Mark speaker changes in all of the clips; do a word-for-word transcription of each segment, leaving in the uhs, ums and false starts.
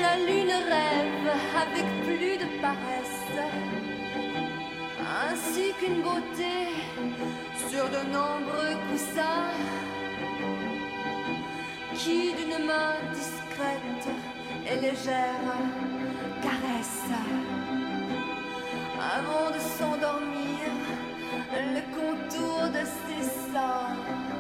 Speaker 1: la lune rêve avec plus de paresse, ainsi qu'une beauté sur de nombreux coussins, qui d'une main discrète et légère caresse, avant de s'endormir, le contour de ses seins.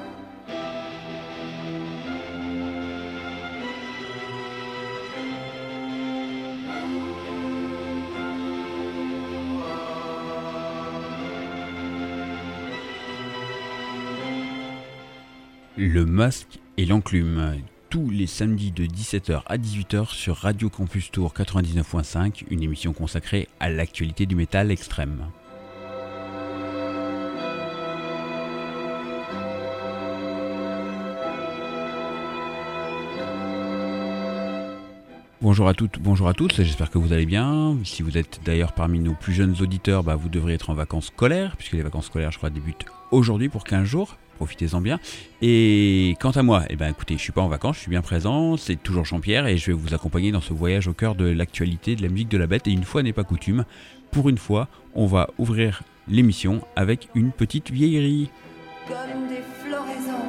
Speaker 2: Le masque et l'enclume, tous les samedis de dix-sept heures à dix-huit heures sur Radio Campus Tour quatre-vingt-dix-neuf point cinq, une émission consacrée à l'actualité du métal extrême. Bonjour à toutes, bonjour à tous, j'espère que vous allez bien. Si vous êtes d'ailleurs parmi nos plus jeunes auditeurs, bah vous devriez être en vacances scolaires, puisque les vacances scolaires, je crois, débutent aujourd'hui pour quinze jours. Profitez-en bien. Et quant à moi, eh ben, écoutez, je suis pas en vacances, je suis bien présent, c'est toujours Jean-Pierre et je vais vous accompagner dans ce voyage au cœur de l'actualité de la musique de la bête. Et une fois n'est pas coutume, pour une fois, on va ouvrir l'émission avec une petite vieillerie.
Speaker 1: Comme des floraisons.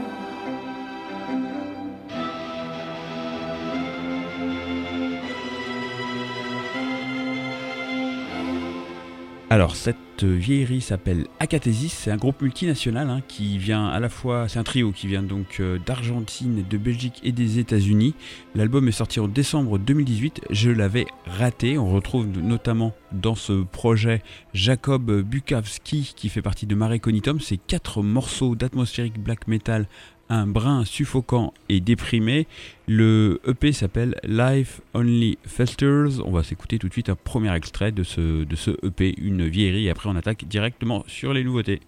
Speaker 2: Alors cette vieillerie s'appelle Acathesis, c'est un groupe multinational hein, qui vient à la fois, c'est un trio qui vient donc euh, d'Argentine, de Belgique et des États-Unis. L'album est sorti en décembre deux mille dix-huit, je l'avais raté, on retrouve notamment dans ce projet Jacob Bukowski qui fait partie de Mare Cognitum, c'est quatre morceaux d'atmosphérique black metal, un brin suffocant et déprimé. Le E P s'appelle Life Only Festers. On va s'écouter tout de suite un premier extrait de ce, de ce E P, une vieillerie, et après on attaque directement sur les nouveautés.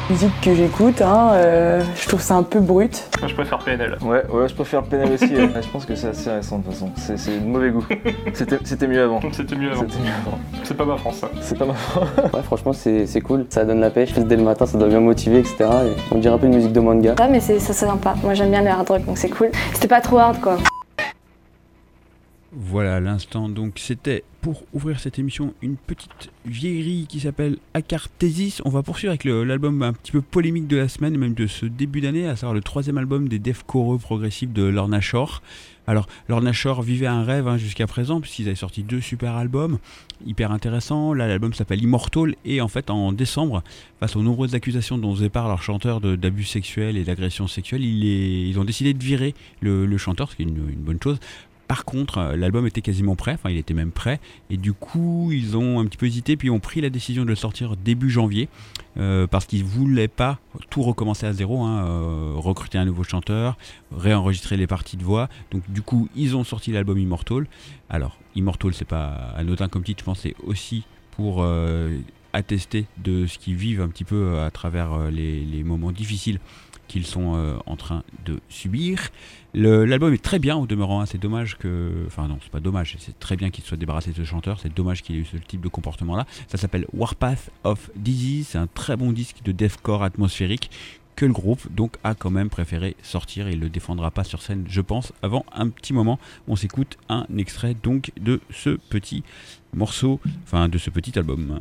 Speaker 3: Musique que j'écoute, hein, euh, je trouve ça un peu brut.
Speaker 4: Moi je préfère P N L.
Speaker 5: Ouais, ouais, je préfère P N L aussi. euh, je pense que c'est assez récent de toute façon. C'est, c'est de mauvais goût. C'était, c'était mieux avant.
Speaker 4: C'était mieux avant.
Speaker 5: C'était mieux avant.
Speaker 4: C'est pas ma France ça.
Speaker 5: C'est pas ma France.
Speaker 6: Ouais, franchement, c'est, c'est cool. Ça donne la pêche. Dès le matin, ça doit bien motiver, et cetera. Et on dirait un peu une musique de manga.
Speaker 7: Ah, mais c'est, ça, c'est sympa. Moi, j'aime bien le hard rock, donc c'est cool. C'était pas trop hard, quoi.
Speaker 2: Voilà, à l'instant, donc c'était pour ouvrir cette émission une petite vieillerie qui s'appelle Acarthesis. On va poursuivre avec le, l'album un petit peu polémique de la semaine, et même de ce début d'année, à savoir le troisième album des deathcore progressifs de Lorna Shore. Alors, Lorna Shore vivait un rêve hein, jusqu'à présent, puisqu'ils avaient sorti deux super albums, hyper intéressants. Là, l'album s'appelle Immortal, et en fait, en décembre, face aux nombreuses accusations dont faisait part leur chanteur de, d'abus sexuels et d'agressions sexuelles, il est, ils ont décidé de virer le, le chanteur, ce qui est une, une bonne chose. Par contre, l'album était quasiment prêt, enfin il était même prêt, et du coup ils ont un petit peu hésité, puis ont pris la décision de le sortir début janvier, euh, parce qu'ils voulaient pas tout recommencer à zéro, hein, euh, recruter un nouveau chanteur, réenregistrer les parties de voix, donc du coup ils ont sorti l'album Immortal. Alors Immortal, c'est pas anodin comme titre, je pense c'est aussi pour euh, attester de ce qu'ils vivent un petit peu à travers euh, les, les moments difficiles qu'ils sont euh, en train de subir. Le, l'album est très bien au demeurant, hein. C'est dommage que... Enfin non, c'est pas dommage, c'est très bien qu'il soit débarrassé de ce chanteur, c'est dommage qu'il ait eu ce type de comportement-là. Ça s'appelle Warpath of Disease, c'est un très bon disque de deathcore atmosphérique que le groupe donc a quand même préféré sortir et il le défendra pas sur scène, je pense, avant un petit moment. On s'écoute un extrait donc de ce petit morceau, enfin de ce petit album.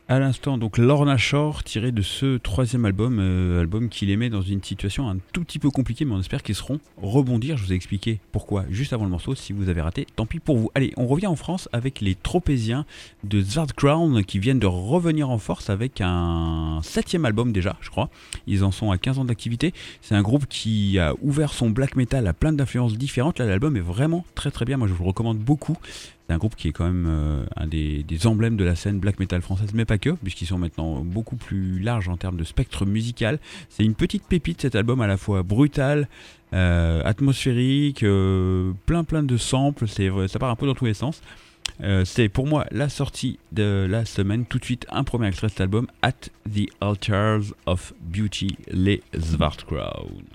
Speaker 2: À l'instant, donc Lorna Shore, tiré de ce troisième album, euh, album qui les met dans une situation un tout petit peu compliquée, mais on espère qu'ils seront rebondir. Je vous ai expliqué pourquoi juste avant le morceau. Si vous avez raté, tant pis pour vous. Allez, on revient en France avec les Tropéziens de Svartkrone qui viennent de revenir en force avec un septième album déjà, je crois. Ils en sont à quinze ans d'activité. C'est un groupe qui a ouvert son black metal à plein d'influences différentes. Là, l'album est vraiment très très bien. Moi, je vous le recommande beaucoup. C'est un groupe qui est quand même euh, un des, des emblèmes de la scène black metal française, mais pas que, puisqu'ils sont maintenant beaucoup plus larges en termes de spectre musical. C'est une petite pépite cet album, à la fois brutal, euh, atmosphérique, euh, plein plein de samples, c'est, ça part un peu dans tous les sens. Euh, c'est pour moi la sortie de la semaine. Tout de suite, un premier extrait de cet album, At the Altars of Beauty, les Svartkrone.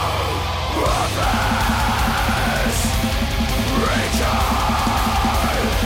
Speaker 8: Return!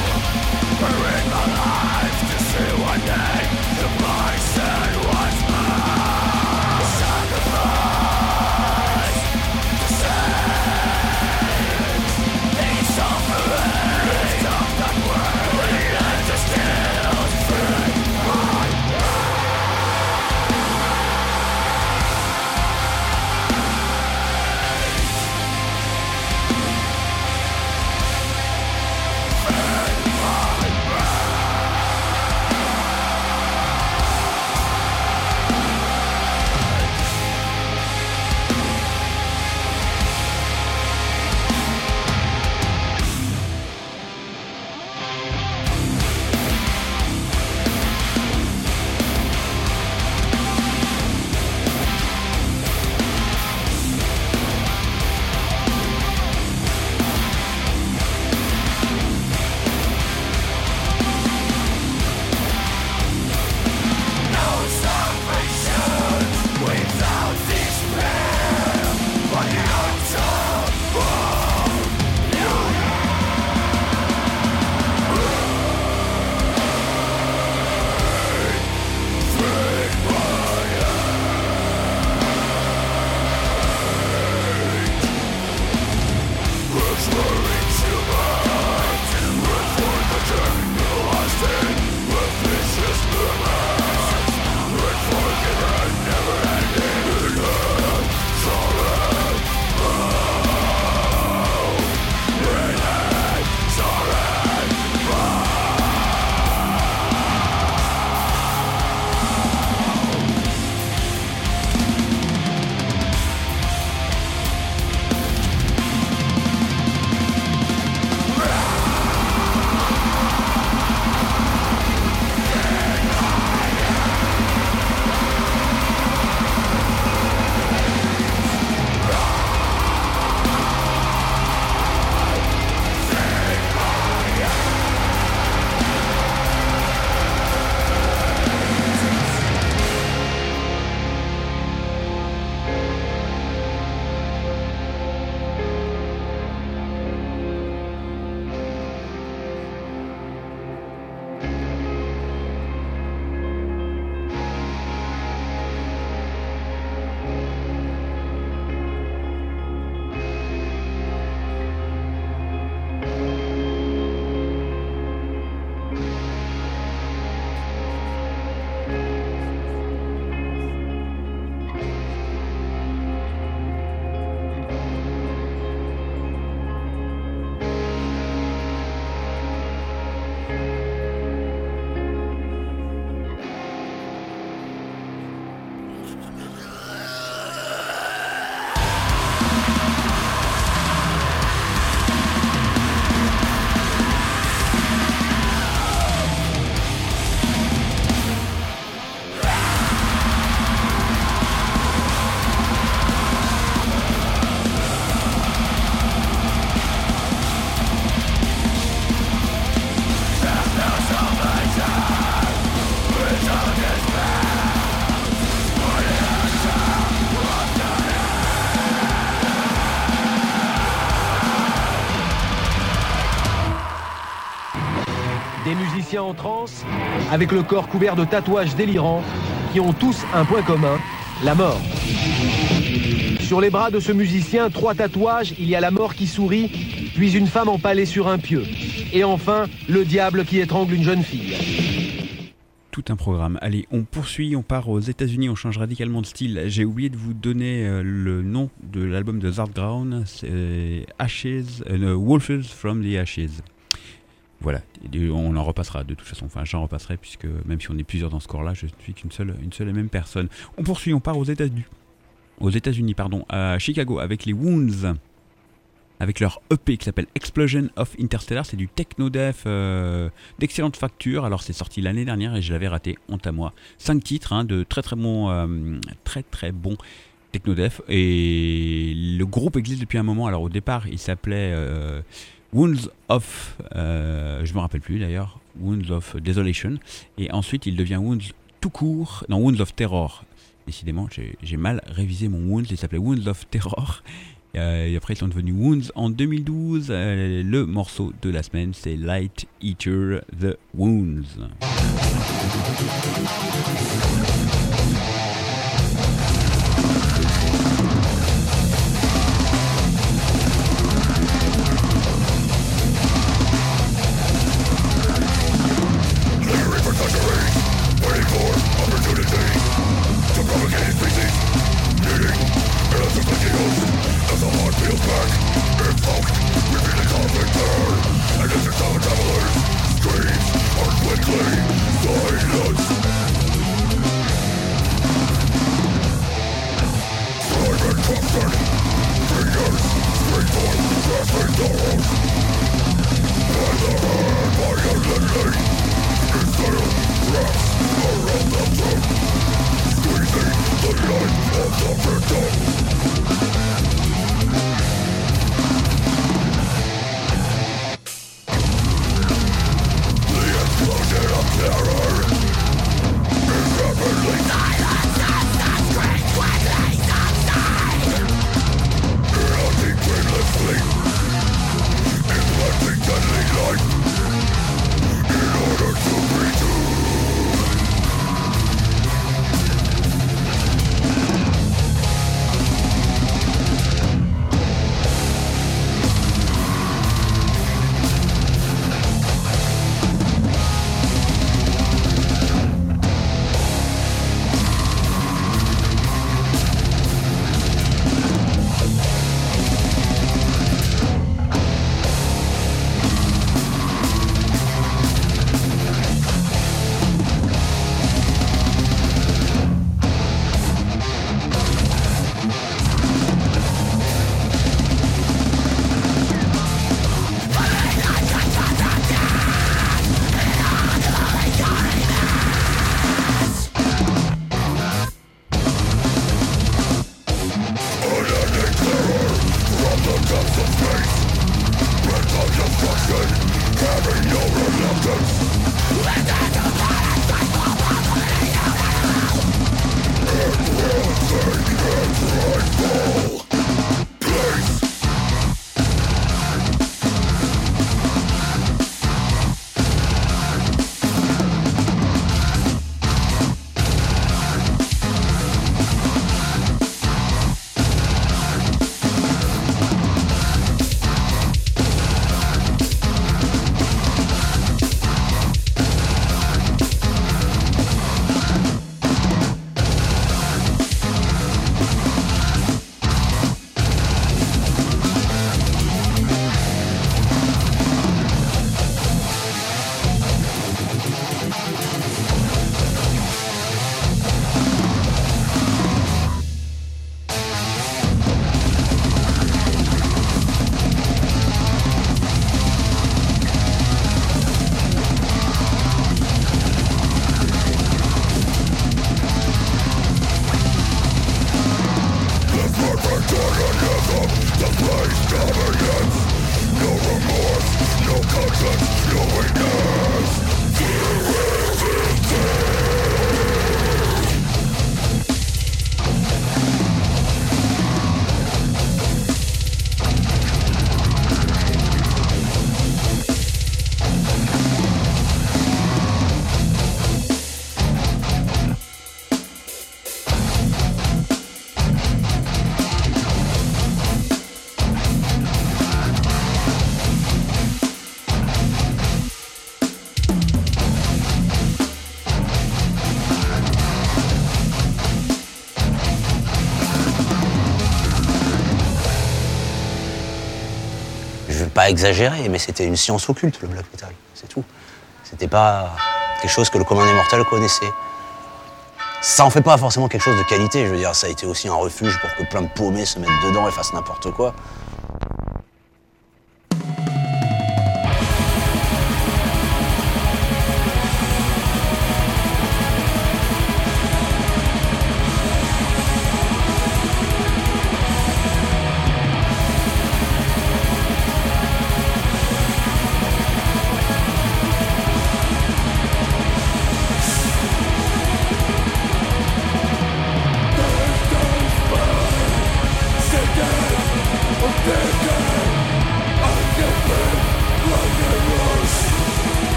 Speaker 8: Des musiciens en transe, avec le corps couvert de tatouages délirants, qui ont tous un point commun, la mort. Sur les bras de ce musicien, trois tatouages, il y a la mort qui sourit, puis une femme empalée sur un pieu. Et enfin, le diable qui étrangle une jeune fille.
Speaker 2: Tout un programme. Allez, on poursuit, on part aux États-Unis, on change radicalement de style. J'ai oublié de vous donner euh, le nom de l'album de Zartground, c'est Ashes, euh, Wolves from the Ashes. Voilà, et on en repassera de toute façon, enfin j'en repasserai puisque même si on est plusieurs dans ce corps-là, je ne suis qu'une seule, une seule et même personne. On poursuit, on part aux États-Unis, aux États-Unis pardon, à Chicago avec les Wounds, avec leur E P qui s'appelle Explosion of Interstellar. C'est du techno-death euh, d'excellente facture. Alors c'est sorti l'année dernière et je l'avais raté, honte à moi. Cinq titres hein, de très très bons, euh, très très bons techno-death. Et le groupe existe depuis un moment. Alors au départ il s'appelait euh, Wounds of, euh, je me rappelle plus d'ailleurs, Wounds of Desolation. Et ensuite il devient Wounds tout court, non Wounds of Terror. Décidément j'ai, j'ai mal révisé mon Wounds, il s'appelait Wounds of Terror. Euh, et après ils sont devenus Wounds en deux mille douze. Euh, le morceau de la semaine c'est Light Eater The Wounds.
Speaker 9: pas exagéré, mais c'était une science occulte, le black metal, c'est tout. C'était pas quelque chose que le commun des mortels connaissait. Ça en fait pas forcément quelque chose de qualité, je veux dire, ça a été aussi un refuge pour que plein de paumés se mettent dedans et fassent n'importe quoi.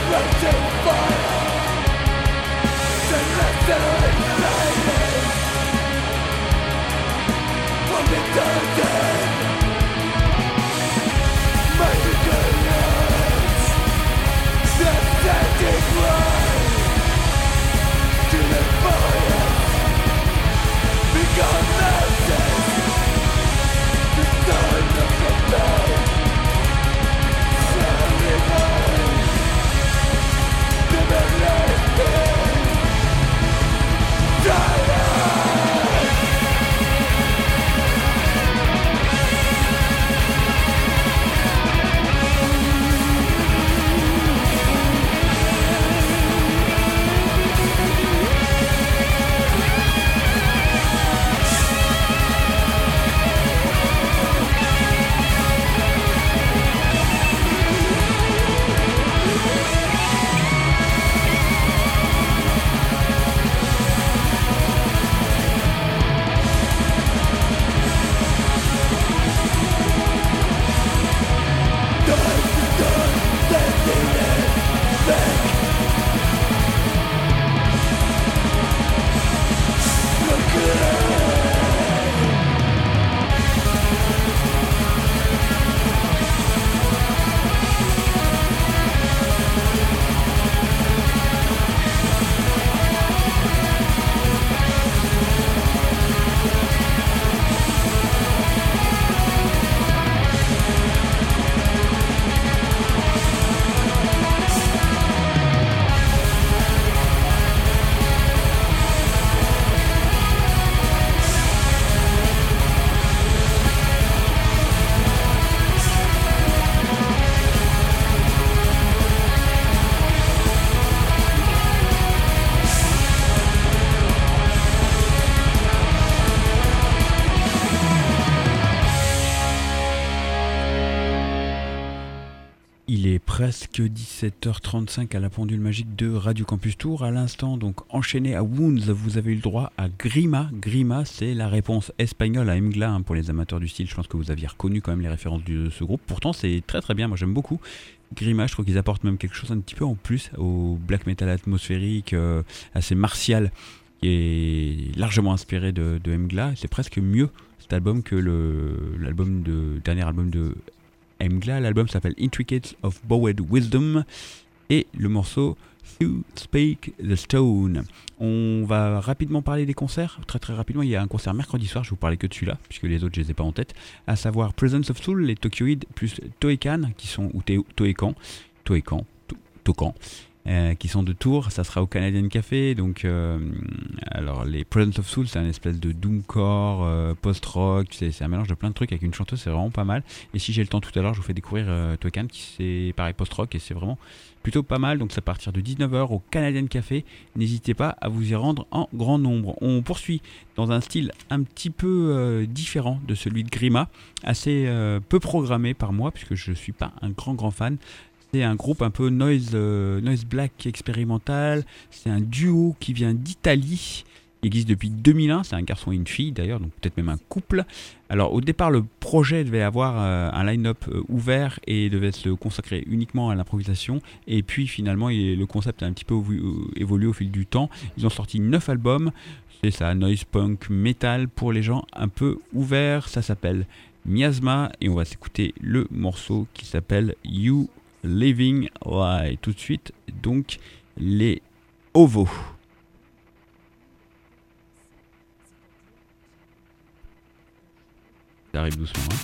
Speaker 2: Presque dix-sept heures trente-cinq à la pendule magique de Radio Campus Tour. À l'instant, donc enchaîné à Wounds, vous avez eu le droit à Grima. Grima, c'est la réponse espagnole à Emgla, hein, pour les amateurs du style. Je pense que vous aviez reconnu quand même les références de ce groupe. Pourtant, c'est très très bien. Moi, j'aime beaucoup Grima. Je trouve qu'ils apportent même quelque chose un petit peu en plus au black metal atmosphérique, euh, assez martial, qui est largement inspiré de, de Emgla. C'est presque mieux cet album que le l'album de dernier album de Emgla. L'album s'appelle Intricates of Bowed Wisdom et le morceau Thou Spake the Stone. On va rapidement parler des concerts, très très rapidement. Il y a un concert mercredi soir, je vous parlais que de celui-là puisque les autres je les ai pas en tête, à savoir Presence of Soul, les Tokyoid plus Toekan qui sont ou Toekan, Toekan, Tokan. Euh, qui sont de Tours, ça sera au Canadian Café. Donc, euh, alors les Presence of Soul, c'est un espèce de doomcore, euh, post-rock, c'est, c'est un mélange de plein de trucs avec une chanteuse, c'est vraiment pas mal. Et si j'ai le temps tout à l'heure, je vous fais découvrir euh, Toekan, qui c'est pareil post-rock et c'est vraiment plutôt pas mal. Donc, c'est à partir de dix-neuf heures au Canadian Café. N'hésitez pas à vous y rendre en grand nombre. On poursuit dans un style un petit peu euh, différent de celui de Grima, assez euh, peu programmé par moi, puisque je suis pas un grand grand fan. C'est un groupe un peu noise, euh, noise black expérimental. C'est un duo qui vient d'Italie. Il existe depuis deux mille un. C'est un garçon et une fille d'ailleurs, donc peut-être même un couple. Alors au départ, le projet devait avoir euh, un line-up euh, ouvert et devait se consacrer uniquement à l'improvisation. Et puis finalement, il, le concept a un petit peu évolué au fil du temps. Ils ont sorti neuf albums. C'est ça, noise punk metal pour les gens un peu ouverts. Ça s'appelle Miasma et on va s'écouter le morceau qui s'appelle You Living Light. Tout de suite, donc, les Ovo. Ça arrive doucement, hein.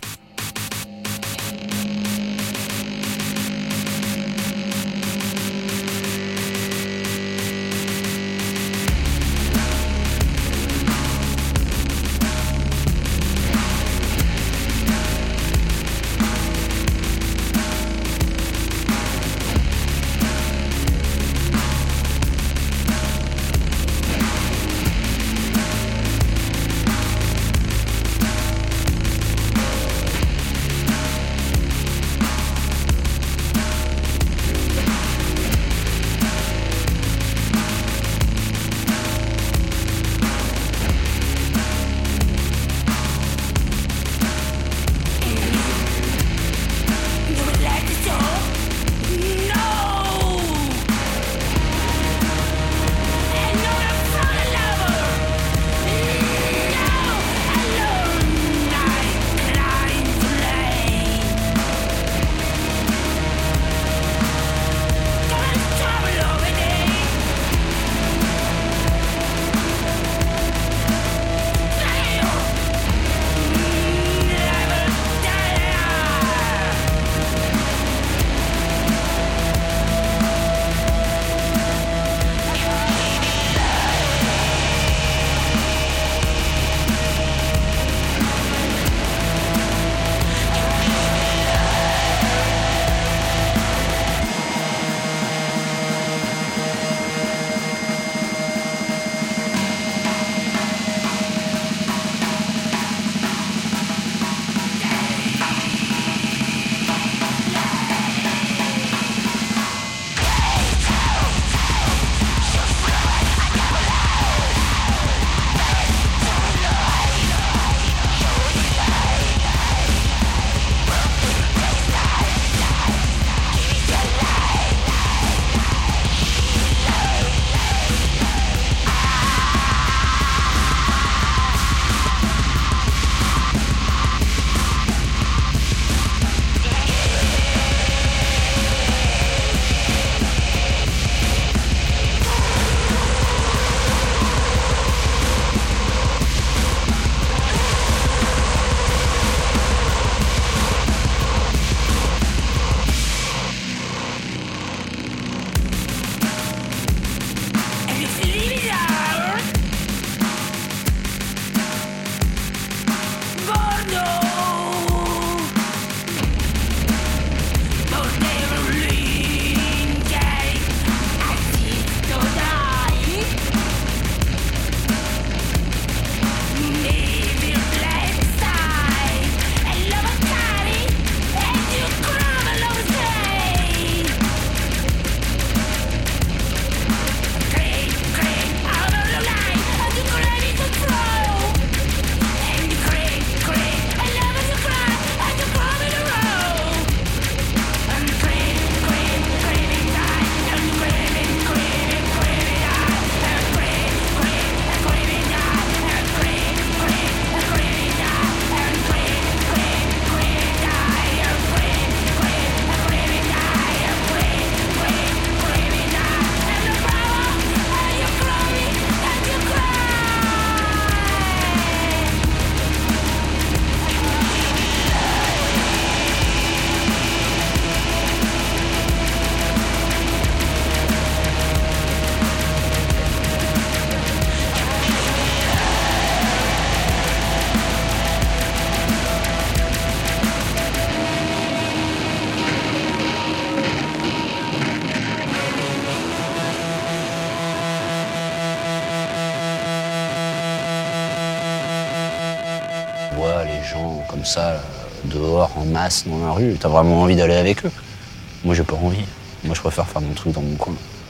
Speaker 9: les gens comme ça, euh, dehors, en masse, dans la rue. T'as vraiment envie d'aller avec eux. Moi, j'ai pas envie. Moi, je préfère faire mon truc dans mon coin.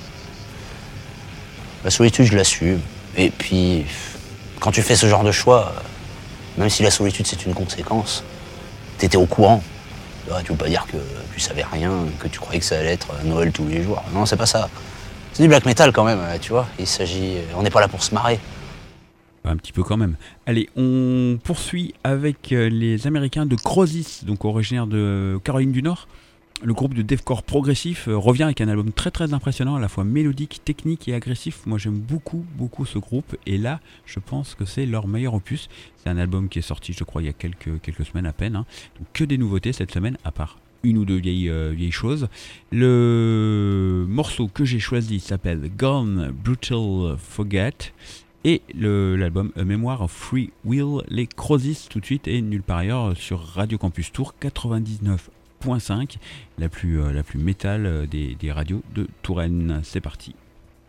Speaker 9: La solitude, je l'assume. Et puis, quand tu fais ce genre de choix, même si la solitude, c'est une conséquence, t'étais au courant. Tu veux pas dire que tu savais rien, que tu croyais que ça allait être Noël tous les jours. Non, c'est pas ça. C'est du black metal quand même, tu vois. Il s'agit... On n'est pas là pour se marrer.
Speaker 2: Un petit peu quand même. Allez, on poursuit avec les Américains de Crozis, donc originaires de Caroline du Nord. Le groupe de deathcore progressif revient avec un album très très impressionnant, à la fois mélodique, technique et agressif. Moi j'aime beaucoup beaucoup ce groupe et là je pense que c'est leur meilleur opus. C'est un album qui est sorti je crois il y a quelques, quelques semaines à peine. Hein. Donc que des nouveautés cette semaine à part une ou deux vieilles, euh, vieilles choses. Le morceau que j'ai choisi s'appelle Gone Brutal Forget. Et le, l'album A Memoir of Free Will, les Crozis tout de suite et nulle part ailleurs sur Radio Campus Tour quatre-vingt-dix-neuf point cinq, la plus, euh, la plus métal des, des radios de Touraine. C'est parti.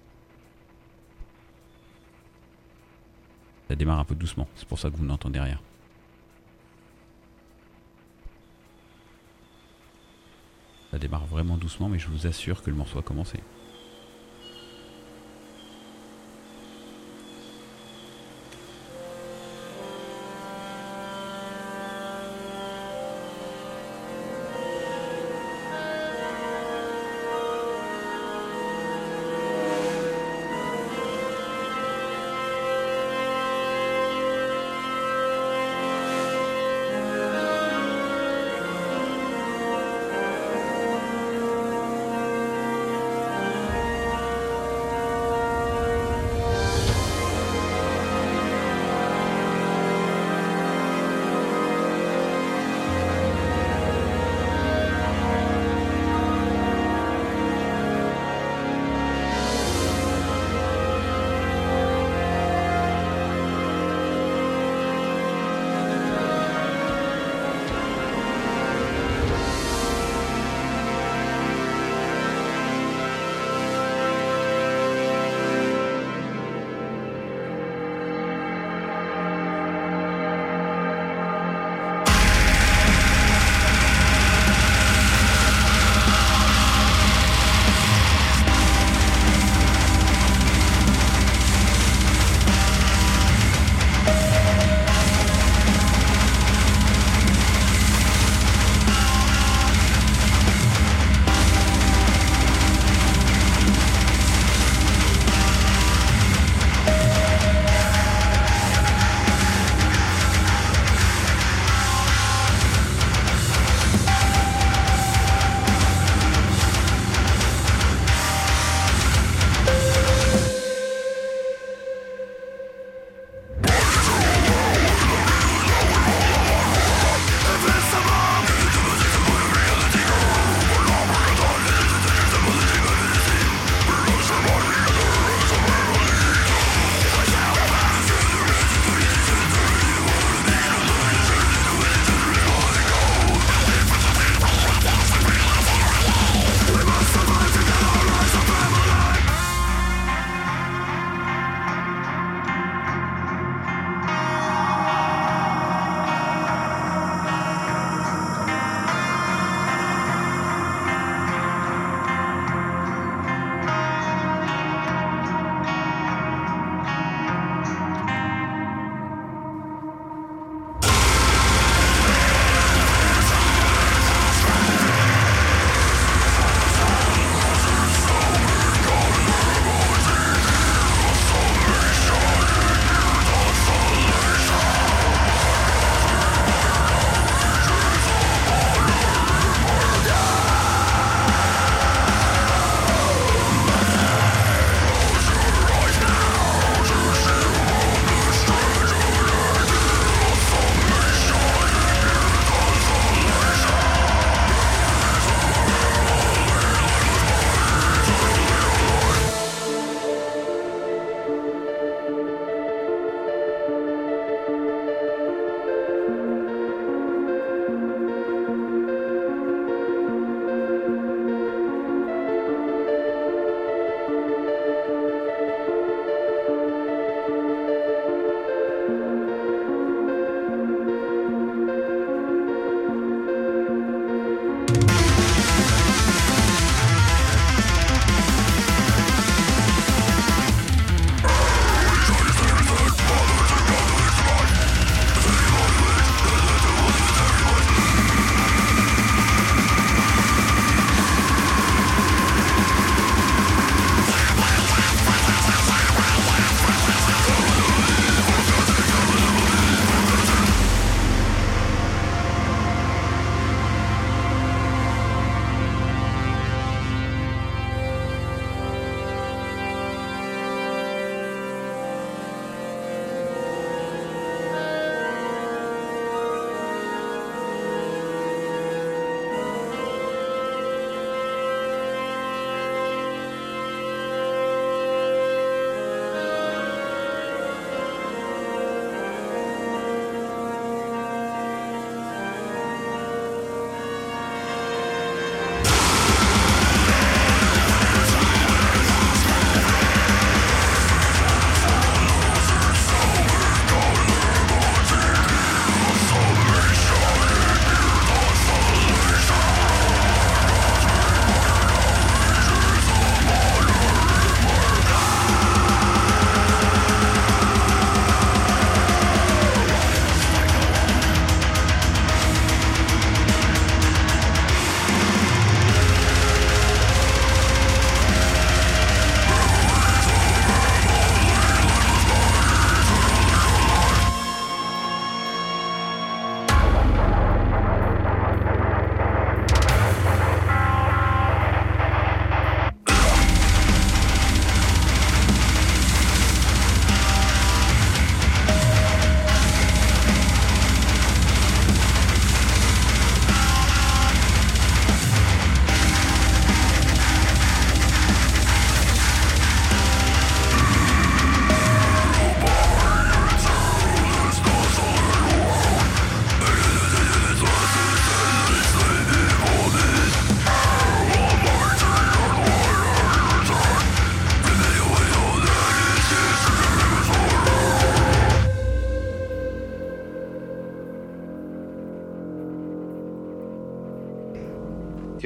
Speaker 2: Ça démarre un peu doucement, c'est pour ça que vous n'entendez rien. Ça démarre vraiment doucement, mais je vous assure que le morceau a commencé.
Speaker 1: Thank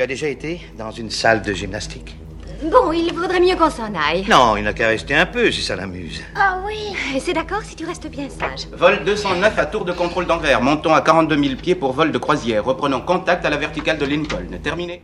Speaker 10: Tu as déjà été dans une salle de gymnastique?
Speaker 11: Bon, il vaudrait mieux qu'on s'en aille.
Speaker 10: Non, il n'a qu'à rester un peu si ça l'amuse.
Speaker 11: Ah oui, c'est d'accord si tu restes bien sage.
Speaker 12: Vol deux cent neuf à tour de contrôle d'Anvers. Montons à quarante-deux mille pieds pour vol de croisière. Reprenons contact à la verticale de Lincoln. Terminé.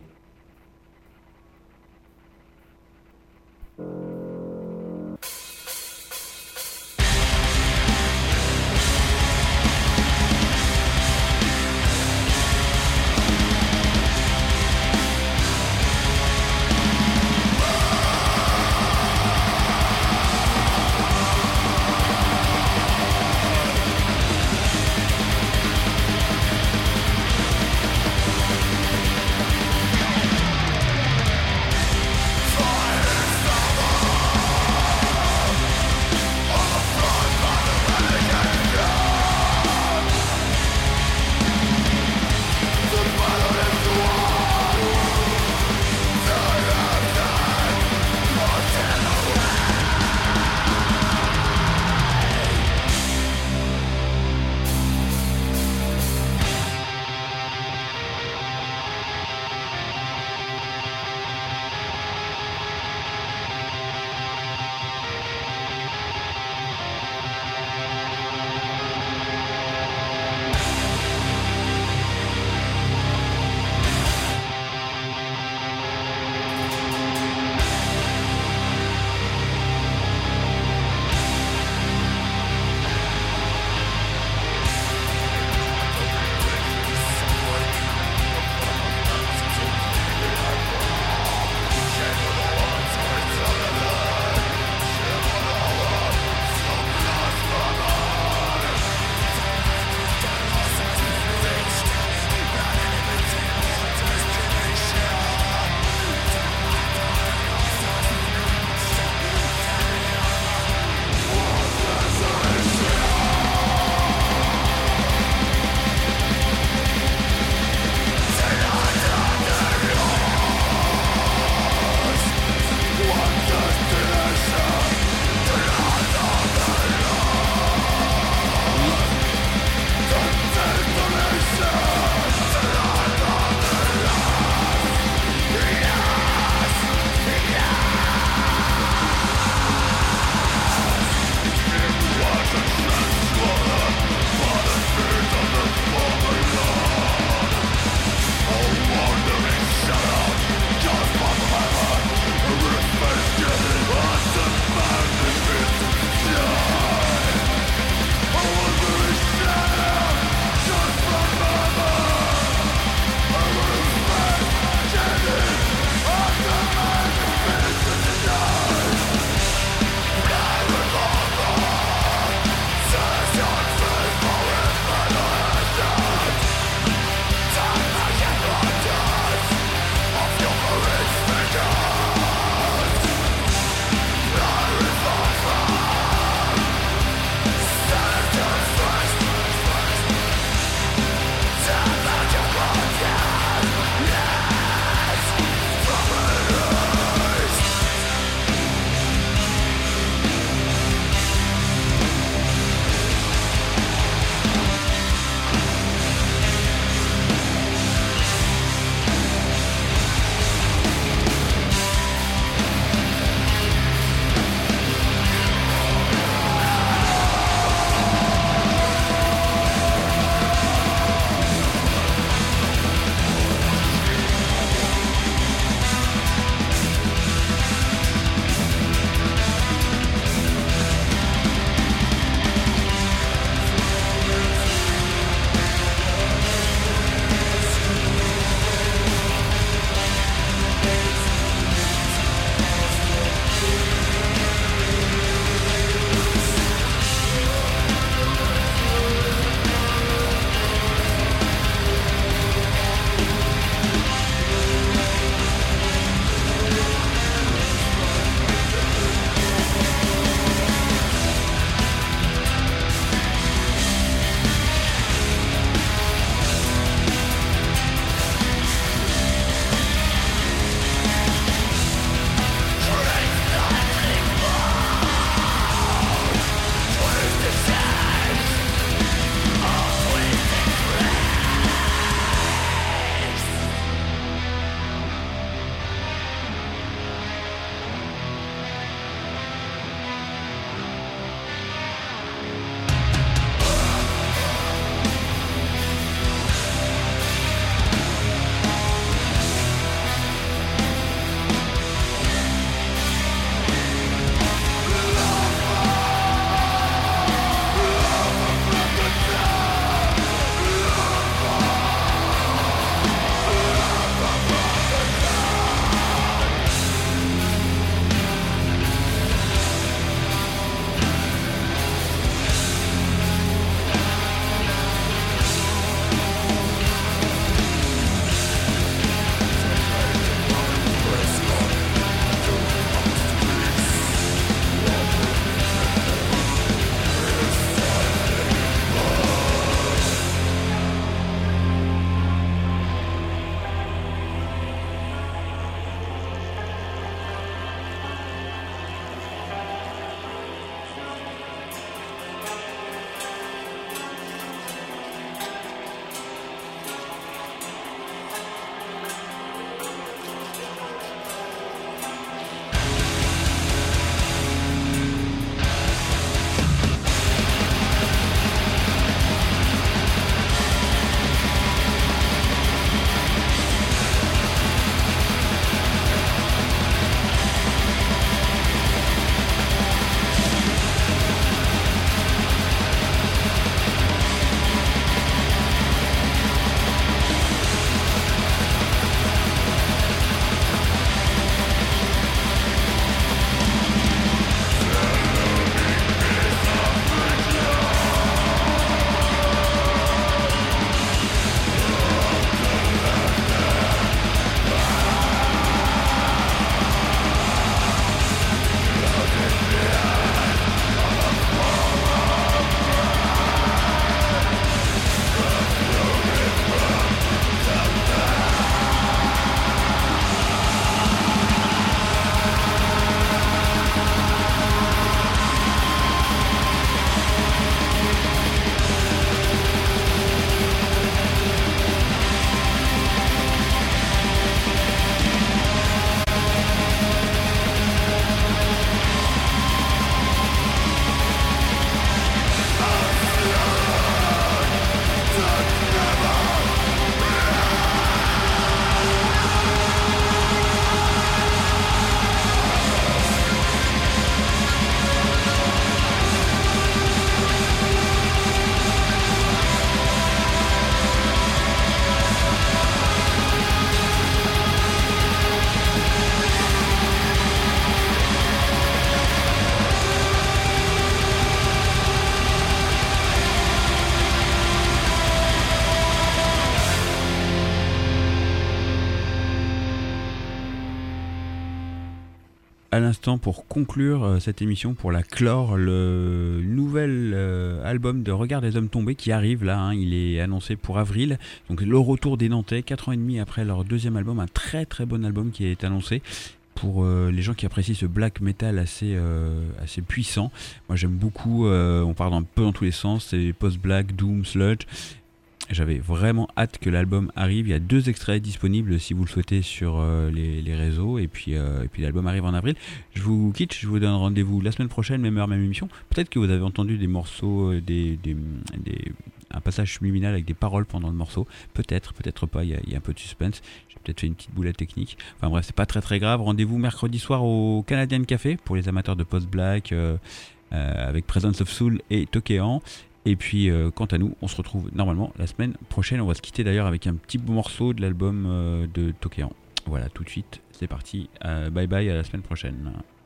Speaker 2: à l'instant pour conclure euh, cette émission, pour la clore, le nouvel euh, album de Regard des Hommes Tombés qui arrive là, hein, il est annoncé pour avril, donc le retour des Nantais, quatre ans et demi après leur deuxième album, un très très bon album qui est annoncé. Pour euh, les gens qui apprécient ce black metal assez, euh, assez puissant, moi j'aime beaucoup, euh, on part un peu dans tous les sens, c'est post-black, doom, sludge. J'avais vraiment hâte que l'album arrive. Il y a deux extraits disponibles si vous le souhaitez sur euh, les, les réseaux. Et puis, euh, et puis l'album arrive en avril. Je vous quitte, je vous donne rendez-vous la semaine prochaine, même heure, même émission. Peut-être que vous avez entendu des morceaux, des, des, des, un passage subliminal avec des paroles pendant le morceau. Peut-être, peut-être pas, il y a, il y a un peu de suspense. J'ai peut-être fait une petite boulette technique. Enfin bref, c'est pas très très grave. Rendez-vous mercredi soir au Canadian Café pour les amateurs de post-black euh, euh, avec Presence of Soul et Tokéan. Et puis euh, quant à nous, on se retrouve normalement la semaine prochaine. On va se quitter d'ailleurs avec un petit morceau de l'album euh, de Tokéan. Voilà, tout de suite, c'est parti. Euh, bye bye, à la semaine prochaine.